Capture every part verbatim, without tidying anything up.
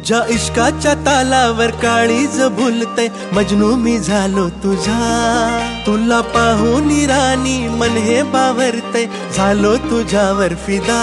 तुझ्या इश्काच्या तालावर काळीज भुलते, मजनू मी झालो तुझा। तुला पाहून राणी मन हे बावरते, झालो तुझ्यावर फिदा।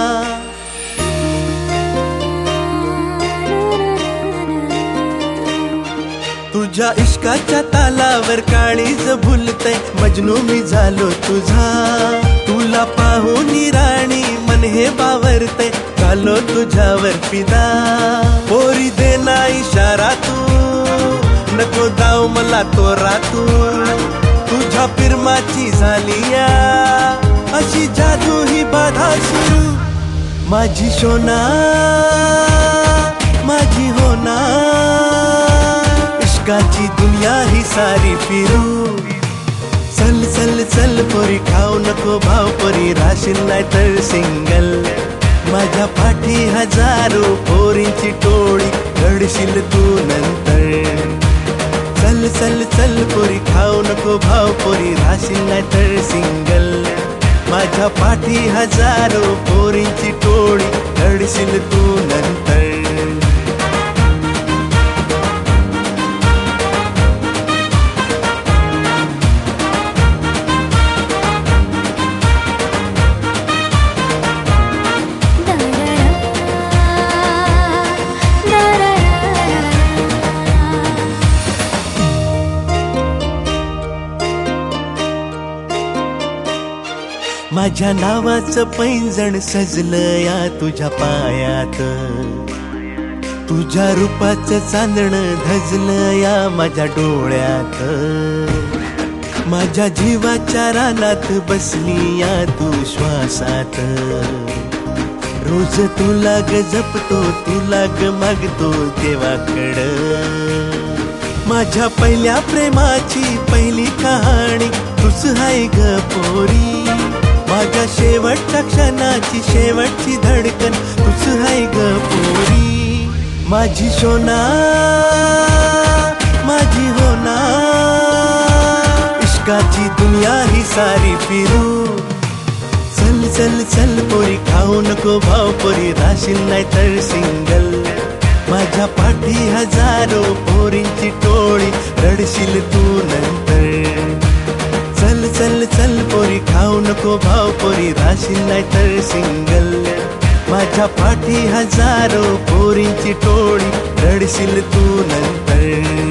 तुझ्या इश्काच्या तालावर काळीज भुलते, मजनू मी झालो तुझा। तुला पाहून राणी मन हे बावरते, झालो तुझ्यावर फिदा। पोरी देना इशारा तू, नको दाव मला तो रातू। तुझ्या प्रेमाची झालिया अशी जादू ही बाधा सुरू। माझी सोना माझी होना, इश्काची दुनिया ही सारी फिरू। चल चल चल पोरी खाऊ नको भाव, पोरी राशील नाही तर सिंगल। माझ्या पाठी हजारो पोरींची टोळी, घडशील तू नंतर। चल चल चल पोरी खाऊ नको भाव, पोरी राशील नाही तर सिंगल। माझ्या पाठी हजारो पोरींची टोळी, घडशील तू नंतर। माझ्या नावाचं पैंजण सजलं या तुझ्या पायात, तुझ्या रूपाचं चांदणं धजलं या माझ्या डोळ्यात। माझ्या जीवाच्या रानात बसली या तू श्वासात, रोज तुला ग जपतो, तुला ग मागतो देवाकडं। माझ्या पहिल्या प्रेमाची पहिली कहाणी तूच हाय ग पोरी। माझ्या शेवटच्या क्षणाची शेवटची धडकन तूच हाय ग पोरी। माझी सोना माझी होना, इश्काची दुनिया ही सारी फिरू। चल चल चल पोरी खाऊ नको भाव, पोरी राशील नाही तर सिंगल। माझ्या पाठी हजारो पोरींची टोळी, रडशील तू नंतर। चल चल चल पोरी खाऊ नको भाव, पोरी राशील नाही तर सिंगल। माझ्या पाठी हजारो पोरींची टोळी, रडशील तू नंतर।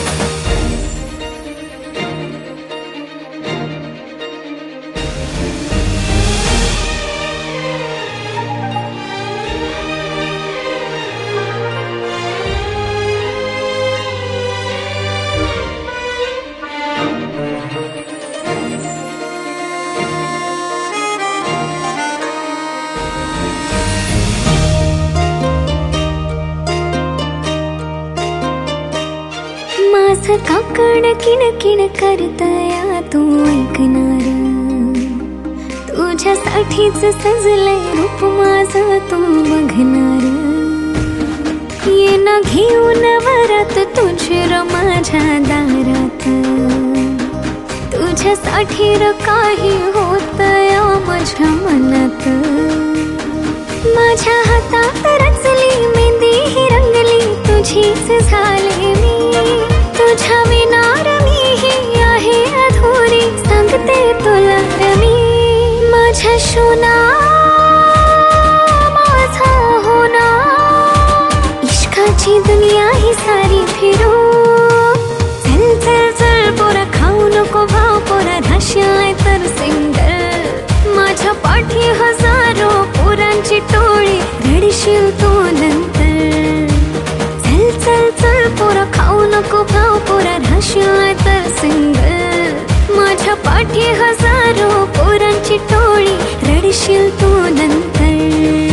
माझं काकण किण किण करतया तू ऐकणार। तुझ्यासाठीच सजलंय रूप माझं तू बघणार। ये न घेऊन वरात तुझी र माझ्या दारात, तुझ्यासाठी र काही होतया माझ्या मनात। माझ्या हातात रचली मेहंदी ही रंगली, तुझीच झाले मी। तुझ्या विनार मी ही आहे अधुरी, सांगते तुला मी। माझ्या सोना माझा होना, इश्काची दुनिया ही सारी फिरू। चल चल चल पोरा खाऊ नको भाव, पोरा राशील तर सिंगल। माझ्या पाठी हजारो पोरांची टोळी, रडशील तू नंतर। चल चल चल पोरा खाऊ नको भाव, पोरा राशील तर सिंगल। माझ्या पाठी हजारो पोरांची टोळी, रडशील तू नंतर।